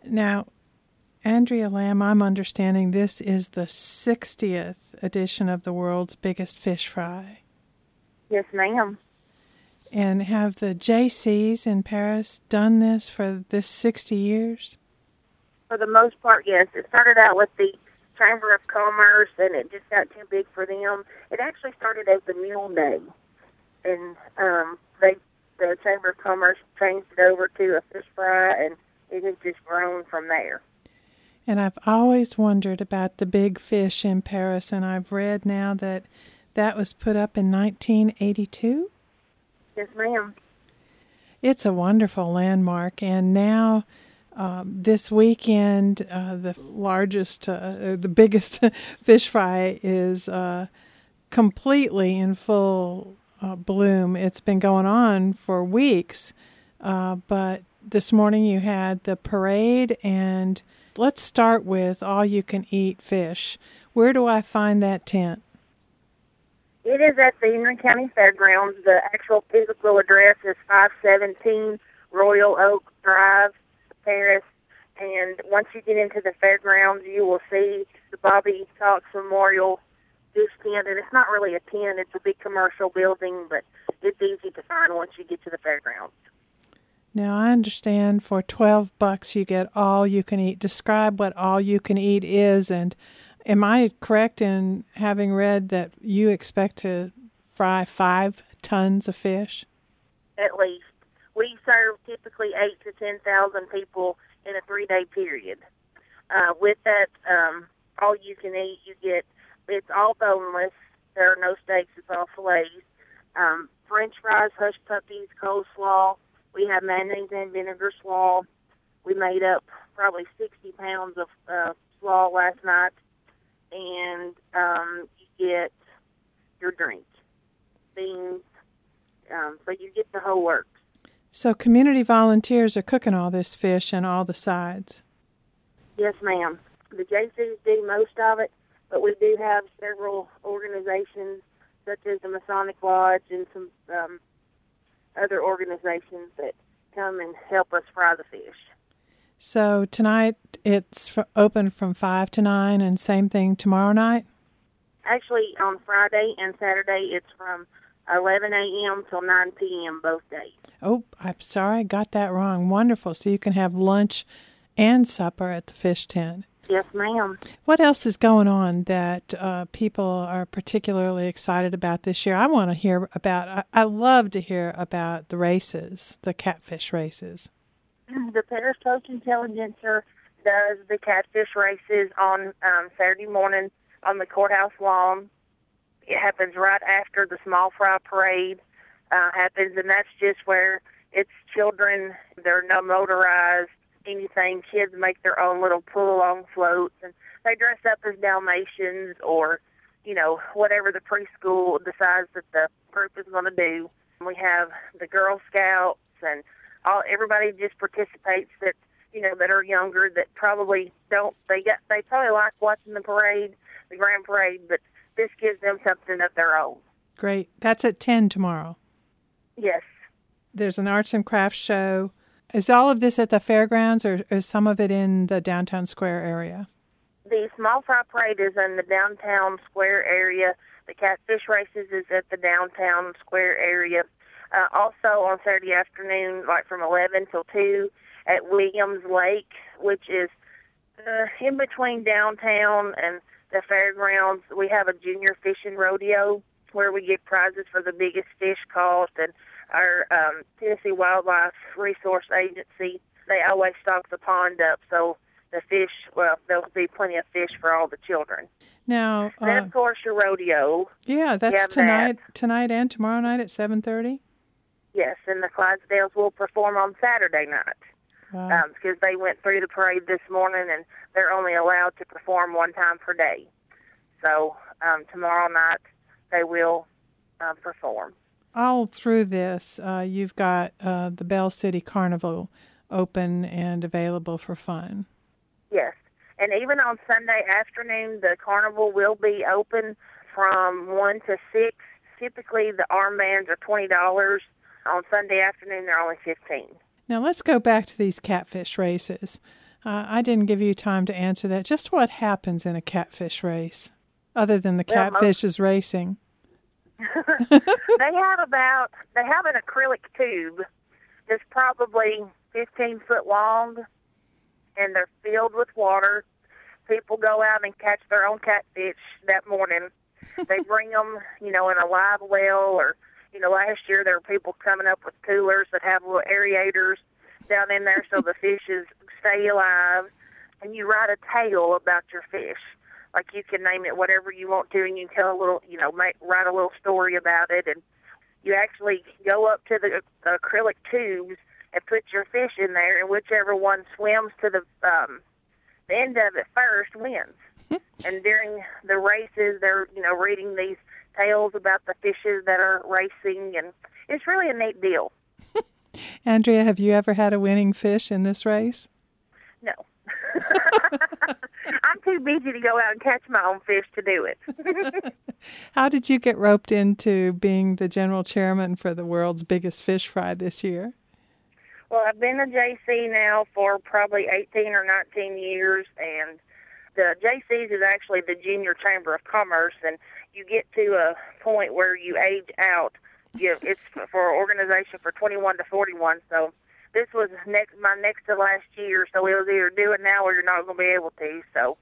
Now, Andrea Lamb, I'm understanding this is the 60th edition of the world's biggest fish fry. Yes, ma'am. And have the JCs in Paris done this for this 60 years? For the most part, yes. It started out with the Chamber of Commerce, and it just got too big for them. It actually started as the Mule Day, and the Chamber of Commerce changed it over to a fish fry, and it has just grown from there. And I've always wondered about the big fish in Paris, and I've read now that that was put up in 1982? Yes, ma'am. It's a wonderful landmark, and now this weekend, the biggest fish fry is completely in full bloom. It's been going on for weeks, but this morning you had the parade, and let's start with all-you-can-eat fish. Where do I find that tent? It is at the Henry County Fairgrounds. The actual physical address is 517 Royal Oak Drive, Paris. And once you get into the fairgrounds, you will see the Bobby Cox Memorial Fish Tent. And it's not really a tent. It's a big commercial building, but it's easy to find once you get to the fairgrounds. Now, I understand for $12 you get all you can eat. Describe what all you can eat is, and am I correct in having read that you expect to fry 5 tons of fish? At least. We serve typically 8,000 to 10,000 people in a 3-day period. With that, all you can eat, you get, it's all boneless. There are no steaks, it's all fillets. French fries, hush puppies, coleslaw. We have mayonnaise and vinegar slaw. We made up probably 60 pounds of slaw last night. And you get your drink, beans, so you get the whole works. So community volunteers are cooking all this fish and all the sides? Yes, ma'am. The JCs do most of it, but we do have several organizations, such as the Masonic Lodge and some other organizations that come and help us fry the fish. So tonight it's open from 5 to 9, and same thing tomorrow night? Actually, on Friday and Saturday, it's from 11 a.m. till 9 p.m. both days. Oh, I'm sorry, I got that wrong. Wonderful. So you can have lunch and supper at the fish tent. Yes, ma'am. What else is going on that people are particularly excited about this year? I want to hear about, I love to hear about the races, the catfish races. The Paris Post-Intelligencer does the catfish races on Saturday morning on the courthouse lawn. It happens right after the small fry parade happens, and that's just where it's children. There are no motorized anything. Kids make their own little pull-along floats, and they dress up as Dalmatians or, whatever the preschool decides that the group is going to do. We have the Girl Scouts, and everybody just participates that are younger, that probably don't. They probably like watching the parade, the grand parade, but this gives them something of their own. Great. That's at 10 tomorrow. Yes. There's an arts and crafts show. Is all of this at the fairgrounds, or is some of it in the downtown square area? The small fry parade is in the downtown square area. The catfish races is at the downtown square area. Also on Saturday afternoon, like from 11 till 2 at Williams Lake, which is in between downtown and the fairgrounds. We have a junior fishing rodeo where we get prizes for the biggest fish caught, and our Tennessee Wildlife Resource Agency, they always stock the pond up, so the fish, there'll be plenty of fish for all the children. Now, and then, of course, your rodeo. Yeah, that's tonight and tomorrow night at 7:30? Yes, and the Clydesdales will perform on Saturday night. Wow. Because they went through the parade this morning, and they're only allowed to perform one time per day. So tomorrow night they will perform. All through this, you've got the Bell City Carnival open and available for fun. Yes, and even on Sunday afternoon, the carnival will be open from 1 to 6. Typically, the armbands are $20. On Sunday afternoon, they're only $15. Now, let's go back to these catfish races. I didn't give you time to answer that. Just what happens in a catfish race, other than the Well, catfish is racing? they have an acrylic tube that's probably 15 foot long, and they're filled with water. People go out and catch their own catfish that morning. They bring them, in a live well, or, last year there were people coming up with coolers that have little aerators down in there so the fishes stay alive. And you write a tale about your fish. Like, you can name it whatever you want to, and you can tell a little, write a little story about it. And you actually go up to the acrylic tubes and put your fish in there, and whichever one swims to the end of it first wins. And during the races, they're, reading these tales about the fishes that are racing, and it's really a neat deal. Andrea, have you ever had a winning fish in this race? No. I'm too busy to go out and catch my own fish to do it. How did you get roped into being the general chairman for the world's biggest fish fry this year? Well, I've been a JC now for probably 18 or 19 years, and the JCs is actually the Junior Chamber of Commerce, and you get to a point where you age out. It's for an organization for 21 to 41, so this was my next to last year, so it was either do it now or you're not going to be able to. So,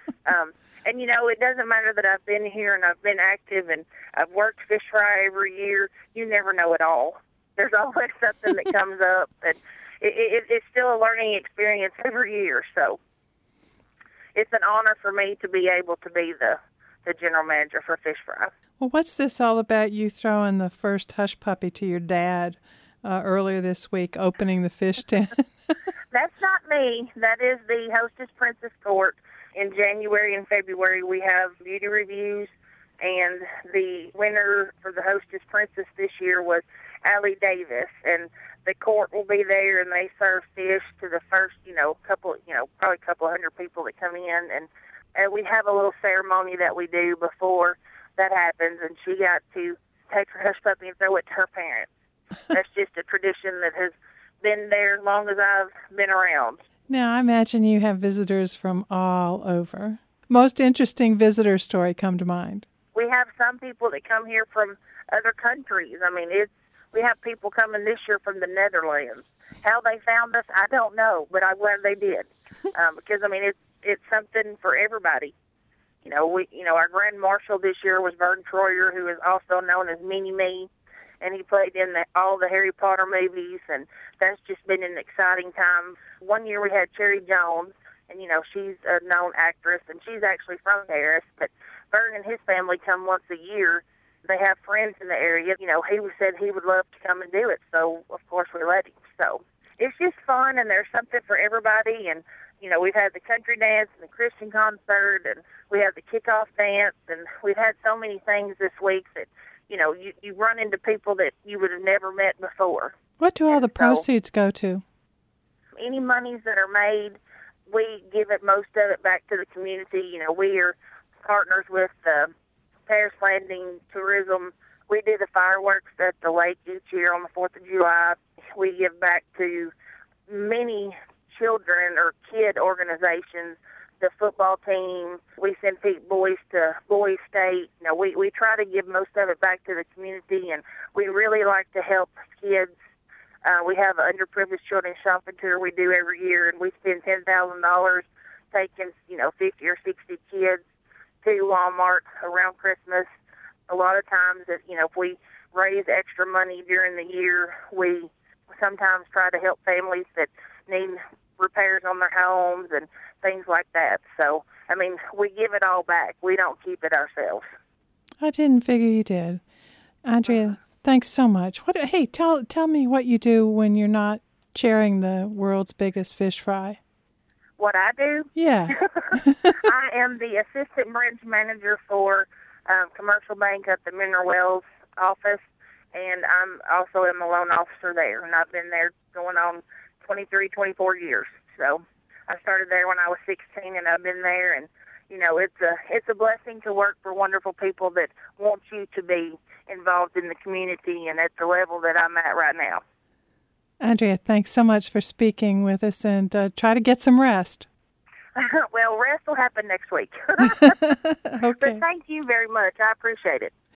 and it doesn't matter that I've been here and I've been active and I've worked fish fry every year. You never know it all. There's always something that comes up, and it's still a learning experience every year. So it's an honor for me to be able to be the general manager for fish fry. Well, what's this all about, you throwing the first hush puppy to your dad earlier this week, opening the fish tent? That's not me. That is the Hostess Princess Court. In January and February, we have beauty reviews, and the winner for the Hostess Princess this year was Allie Davis, and the court will be there, and they serve fish to the first, probably a couple hundred people that come in, and we have a little ceremony that we do before that happens, and she got to take her hush puppy and throw it to her parents. That's just a tradition that has been there as long as I've been around. Now, I imagine you have visitors from all over. Most interesting visitor story come to mind? We have some people that come here from other countries. I mean, we have people coming this year from the Netherlands. How they found us, I don't know, but I'm glad they did. Because, I mean, it's something for everybody. Our Grand Marshal this year was Vern Troyer, who is also known as Mini-Me, and he played in all the Harry Potter movies, and that's just been an exciting time. One year we had Cherry Jones, and, she's a known actress, and she's actually from Harris, but Vern and his family come once a year. They have friends in the area. He said he would love to come and do it, so, of course, we let him. So it's just fun, and there's something for everybody, and we've had the country dance and the Christian concert, and we have the kickoff dance, and we've had so many things this week that, you run into people that you would have never met before. What do all the proceeds go to? Any monies that are made, we give most of it back to the community. We are partners with Paris Landing Tourism. We do the fireworks at the lake each year on the 4th of July. We give back to many children or kid organizations, the football team. We send boys to Boys State. We try to give most of it back to the community, and we really like to help kids. We have an underprivileged children's shopping tour we do every year, and we spend $10,000 taking, 50 or 60 kids to Walmart around Christmas. A lot of times, if we raise extra money during the year, we sometimes try to help families that need repairs on their homes and things like that. So, I mean, we give it all back. We don't keep it ourselves. I didn't figure you did. Andrea, thanks so much. Hey, tell me what you do when you're not chairing the world's biggest fish fry. What I do? Yeah. I am the assistant branch manager for Commercial Bank at the Mineral Wells office, and I'm also a loan officer there, and I've been there going on 23, 24 years. So I started there when I was 16, and I've been there, and it's a blessing to work for wonderful people that want you to be involved in the community and at the level that I'm at right now. Andrea, thanks so much for speaking with us, and try to get some rest. Well, rest will happen next week. Okay. But thank you very much. I appreciate it.